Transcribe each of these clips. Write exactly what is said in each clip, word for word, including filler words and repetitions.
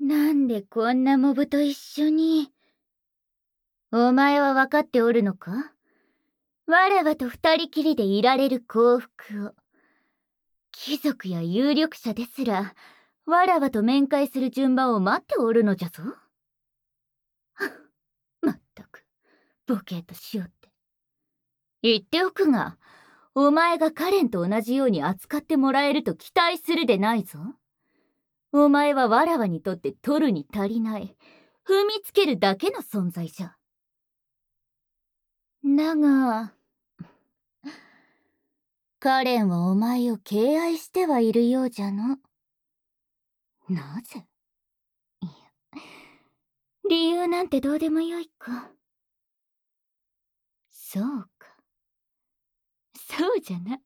なんでこんなモブと一緒に。お前は分かっておるのか？わらわと二人きりでいられる幸福を。貴族や有力者ですら、わらわと面会する順番を待っておるのじゃぞ。まったく、ボケーとしよって。言っておくが、お前がカレンと同じように扱ってもらえると期待するでないぞ。お前はわらわにとって取るに足りない、踏みつけるだけの存在じゃ。だが、カレンはお前を敬愛してはいるようじゃの。なぜ？いや、理由なんてどうでもよいか。そうか。そうじゃな。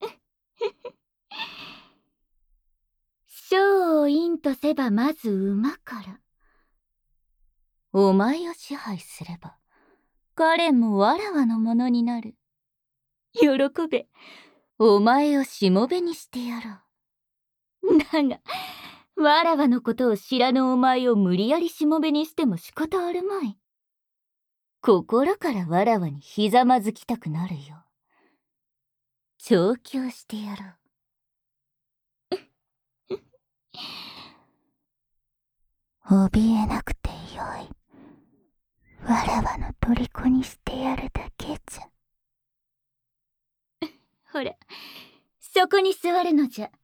将を陰とせばまず馬から。お前を支配すれば、カレンもわらわのものになる。喜べ。お前をしもべにしてやろう。だが、わらわのことを知らぬお前を無理やりしもべにしても仕方あるまい。心からわらわにひざまずきたくなるよ。調教してやろう。怯えなくてよい。わらわの虜にしてやるだけじゃ。ほら、そこに座るのじゃ。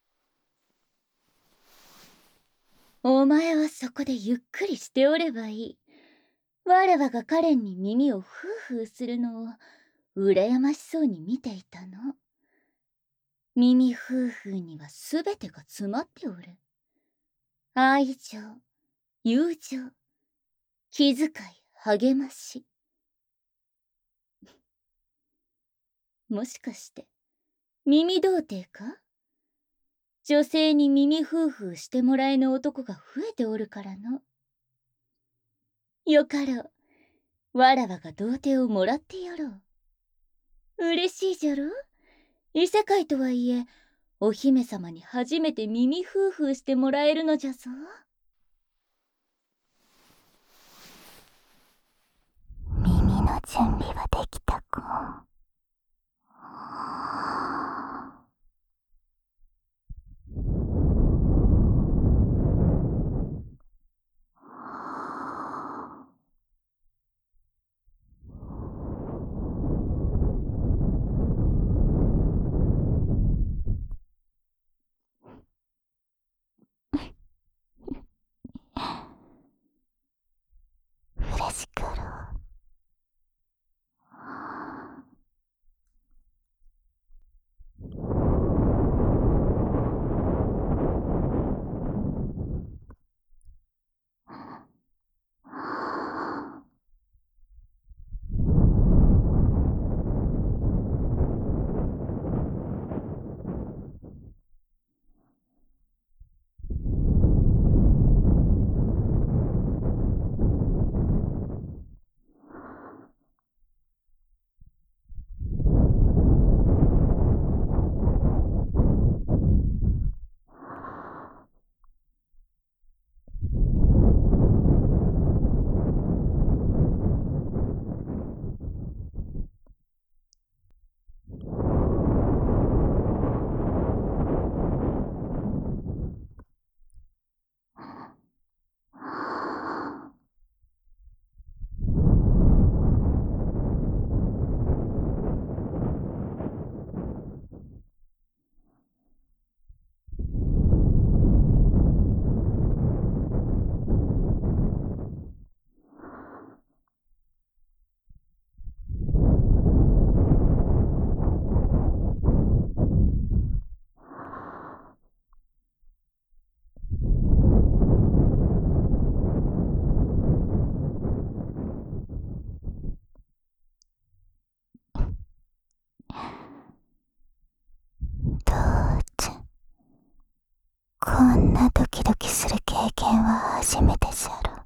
お前はそこでゆっくりしておればいい。わらわがカレンに耳をフーフーするのを羨ましそうに見ていたの。耳フーフーにはすべてが詰まっておる。愛情、友情、気遣い、励まし。もしかして耳童貞か？女性に耳フーフーしてもらえぬ男が増えておるからの。よかろう。わらわが童貞をもらってやろう。嬉しいじゃろ？異世界とはいえ、お姫様に初めて耳フーフーしてもらえるのじゃぞ。耳の準備はできたか？嬉しかろう。どうじゃ。こんなドキドキする経験は初めてじゃろ。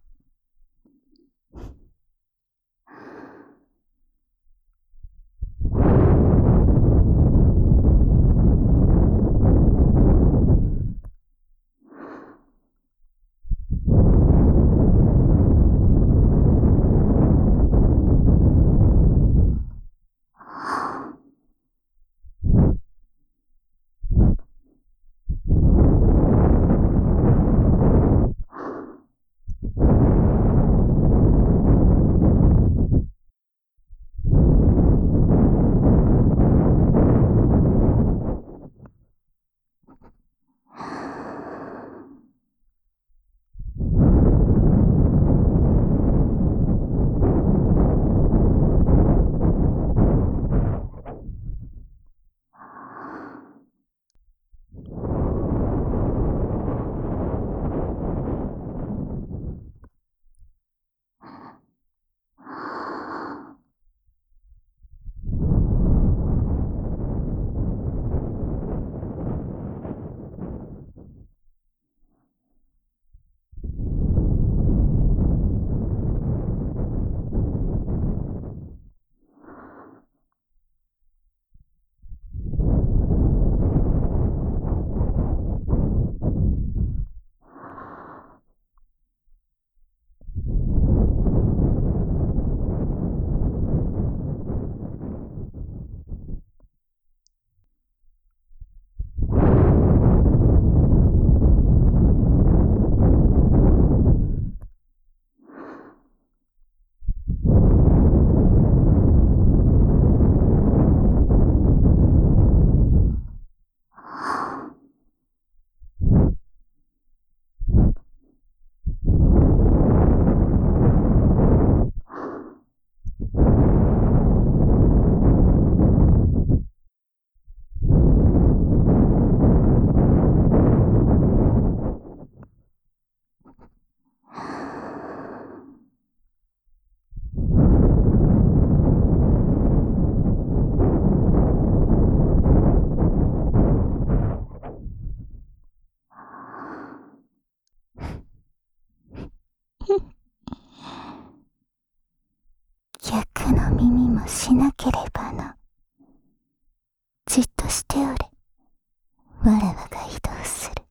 もしなければの。じっとしておれ。わらわが移動する。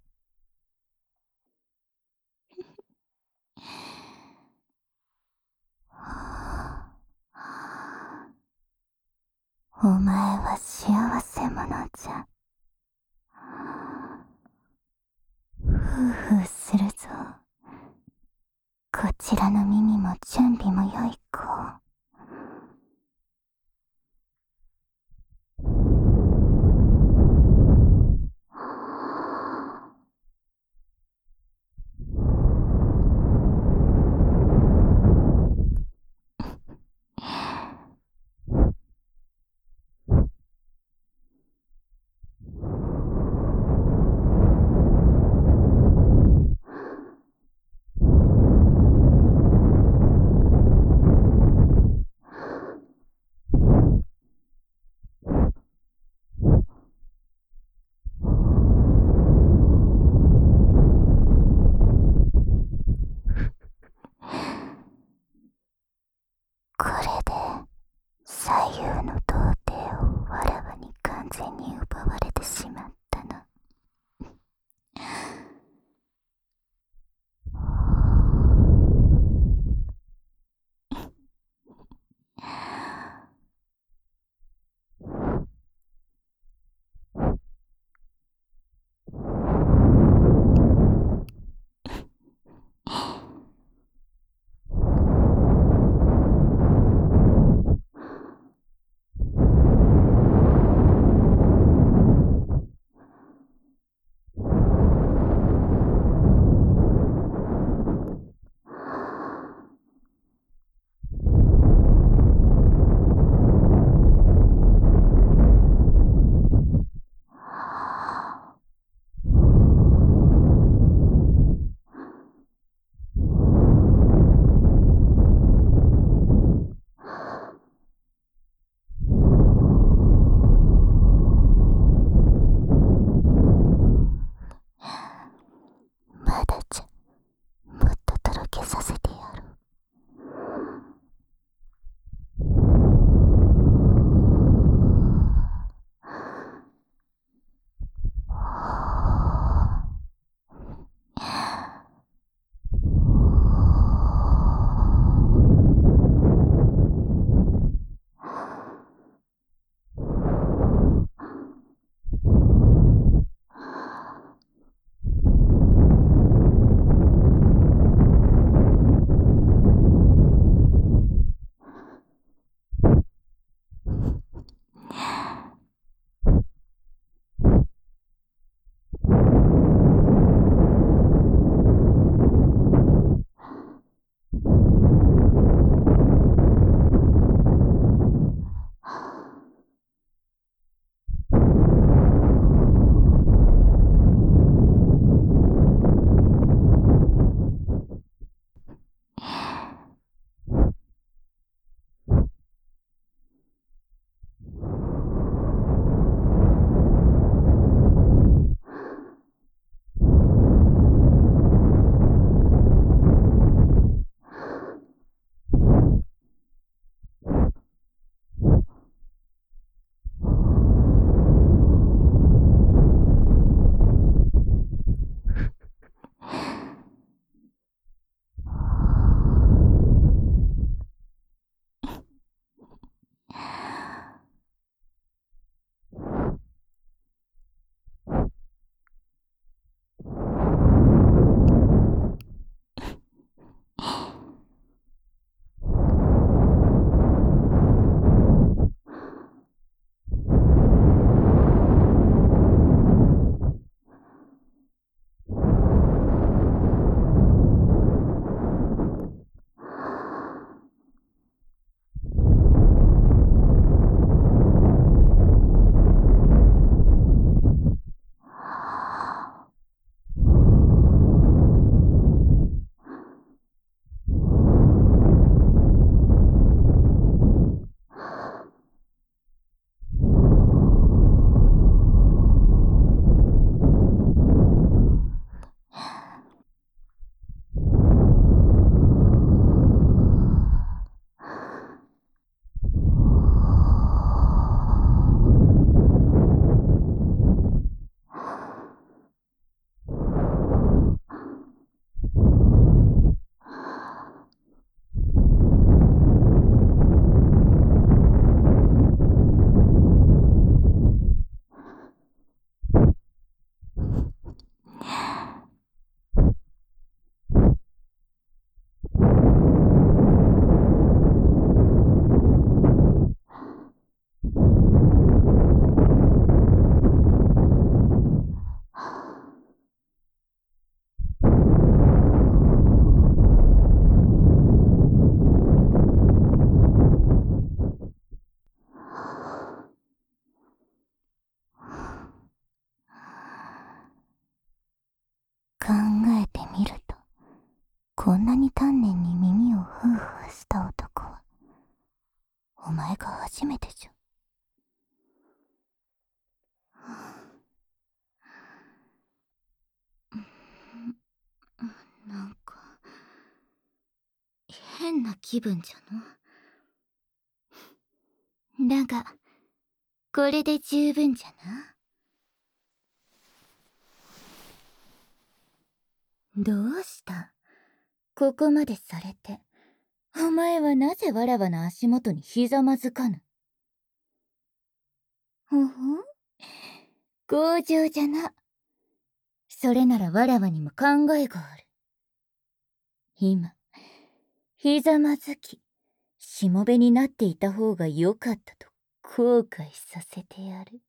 お前は幸せ者じゃ。ふうふうするぞ。こちらの耳も準備もよい子。 こんなに丹念に耳をふうふわした男はお前が初めてじゃ。なんか変な気分じゃの。だがこれで十分じゃな。どうした？ここまでされてお前はなぜわらわの足元にひざまずかぬ？ほほ？強情じゃな。それならわらわにも考えがある。今ひざまずきしもべになっていた方がよかったと後悔させてやる。